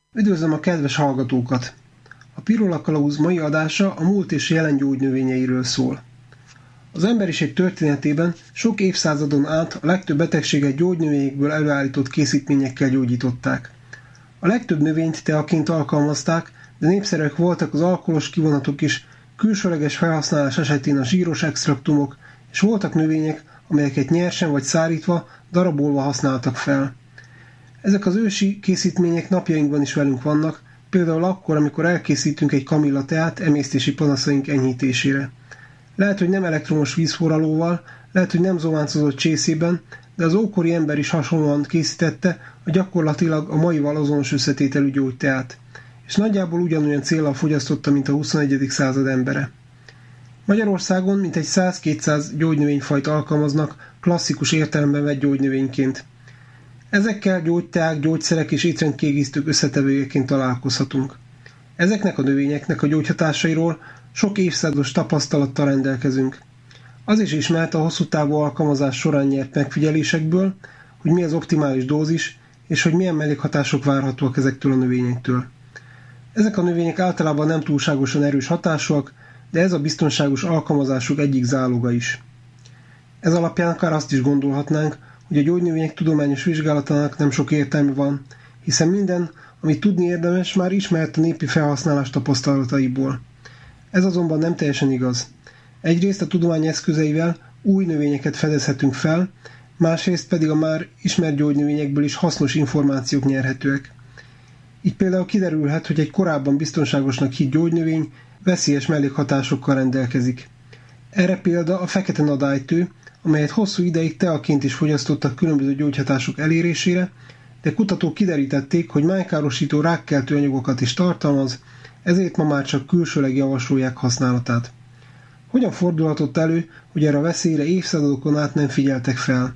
Üdvözlöm a kedves hallgatókat! A Pirula Kalauz mai adása a múlt és jelen gyógynövényeiről szól. Az emberiség történetében sok évszázadon át a legtöbb betegséget gyógynövényekből előállított készítményekkel gyógyították. A legtöbb növényt teaként alkalmazták, de népszerűek voltak az alkoholos kivonatok is, külsőleges felhasználás esetén a zsíros extraktumok, és voltak növények, amelyeket nyersen vagy szárítva, darabolva használtak fel. Ezek az ősi készítmények napjainkban is velünk vannak, például akkor, amikor elkészítünk egy kamilla teát emésztési panaszaink enyhítésére. Lehet, hogy nem elektromos vízforralóval, lehet, hogy nem zováncozott csészében, de az ókori ember is hasonlóan készítette a gyakorlatilag a maival azonos összetételű gyógyteát, és nagyjából ugyanolyan céllal fogyasztotta, mint a 21. század embere. Magyarországon mintegy 100-200 gyógynövényfajt alkalmaznak klasszikus értelemben vett gyógynövényként. Ezekkel gyógyteák, gyógyszerek és étrendkiegészítők összetevőjeként találkozhatunk. Ezeknek a növényeknek a gyógyhatásairól sok évszázados tapasztalattal rendelkezünk. Az is ismert a hosszú távú alkalmazás során nyert megfigyelésekből, hogy mi az optimális dózis, és hogy milyen mellékhatások várhatóak ezektől a növényektől. Ezek a növények általában nem túlságosan erős hatásúak, de ez a biztonságos alkalmazásuk egyik záloga is. Ez alapján akár azt is gondolhatnánk, hogy a gyógynövények tudományos vizsgálatának nem sok értelme van, hiszen minden, amit tudni érdemes, már ismert a népi felhasználás tapasztalataiból. Ez azonban nem teljesen igaz. Egyrészt a tudomány eszközeivel új növényeket fedezhetünk fel, másrészt pedig a már ismert gyógynövényekből is hasznos információk nyerhetőek. Így például kiderülhet, hogy egy korábban biztonságosnak hitt gyógynövény veszélyes mellékhatásokkal rendelkezik. Erre példa a fekete nadálytő, amelyet hosszú ideig teaként is fogyasztottak különböző gyógyhatások elérésére, de kutatók kiderítették, hogy májkárosító rákkeltő anyagokat is tartalmaz, ezért ma már csak külsőleg javasolják használatát. Hogyan fordulhatott elő, hogy erre a veszélyre évszázadokon át nem figyeltek fel?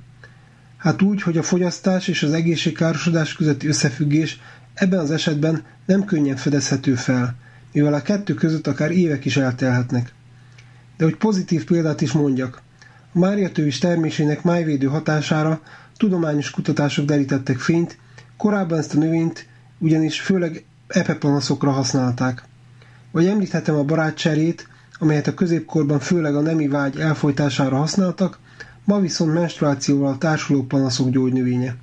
Hát úgy, hogy a fogyasztás és az egészségkárosodás közötti összefüggés ebben az esetben nem könnyen fedezhető fel, mivel a kettő között akár évek is eltelhetnek. De hogy pozitív példát is mondjak, a máriatővis termésének májvédő hatására tudományos kutatások derítettek fényt, korábban ezt a növényt ugyanis főleg epepanaszokra használták. Vagy említhetem a barátcserjét, amelyet a középkorban főleg a nemi vágy elfojtására használtak, ma viszont menstruációval társuló panaszok gyógynövénye.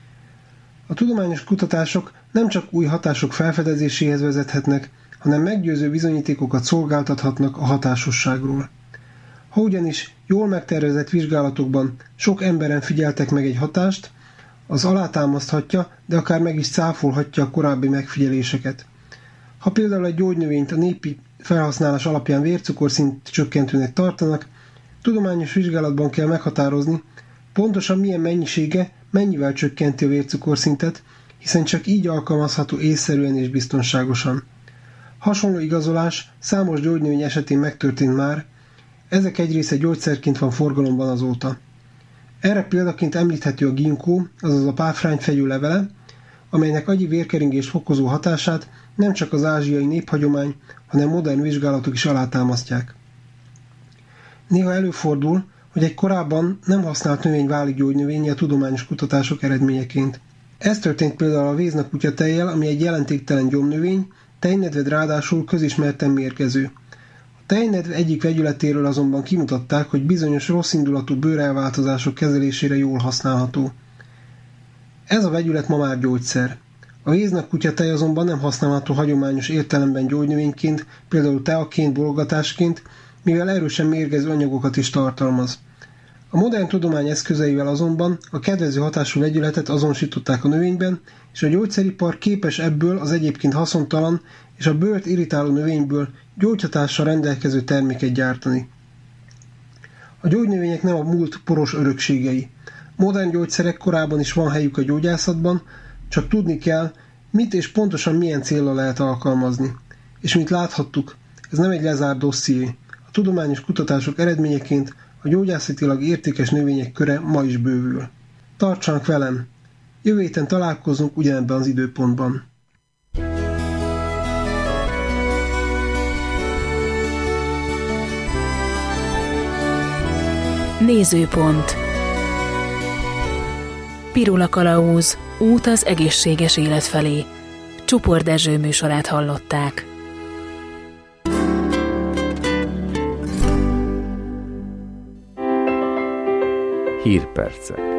A tudományos kutatások nem csak új hatások felfedezéséhez vezethetnek, hanem meggyőző bizonyítékokat szolgáltathatnak a hatásosságról. Ha ugyanis jól megtervezett vizsgálatokban sok emberen figyeltek meg egy hatást, az alátámaszthatja, de akár meg is cáfolhatja a korábbi megfigyeléseket. Ha például egy gyógynövényt a népi felhasználás alapján vércukorszint csökkentőnek tartanak, tudományos vizsgálatban kell meghatározni, pontosan milyen mennyisége mennyivel csökkenti a vércukorszintet, hiszen csak így alkalmazható észszerűen és biztonságosan. Hasonló igazolás számos gyógynövény esetén megtörtént már, ezek egy része gyógyszerként van forgalomban azóta. Erre példaként említhető a ginkgo, azaz a páfrányfegyű levele, amelynek agyi vérkeringést fokozó hatását nem csak az ázsiai néphagyomány, hanem modern vizsgálatok is alátámasztják. Néha előfordul, hogy egy korábban nem használt növény válik gyógynövényé a tudományos kutatások eredményeként. Ez történt például a vézna kutyatejjel, ami egy jelentéktelen gyomnövény, tejnedved ráadásul közismerten mérgező. A tejnedv egyik vegyületéről azonban kimutatták, hogy bizonyos rosszindulatú bőrelváltozások kezelésére jól használható. Ez a vegyület ma már gyógyszer. A véznak kutyatej azonban nem használható hagyományos értelemben gyógynövényként, például teaként, bologatásként, mivel erősen mérgező anyagokat is tartalmaz. A modern tudomány eszközeivel azonban a kedvező hatású vegyületet azonosították a növényben, és a gyógyszeripar képes ebből az egyébként haszontalan és a bőrt irritáló növényből gyógyhatással rendelkező terméket gyártani. A gyógynövények nem a múlt poros örökségei. Modern gyógyszerek korábban is van helyük a gyógyászatban, csak tudni kell, mit és pontosan milyen céllal lehet alkalmazni. És mint láthattuk, ez nem egy lezárt dosszié. A tudományos kutatások eredményeként a gyógyászatilag értékes növények köre ma is bővül. Tartsanak velem! Jövő héten találkozunk ugyanebben az időpontban. Nézőpont. Pirula Kalauz. Út az egészséges élet felé. Csupor Dezső műsorát hallották. Hírpercek.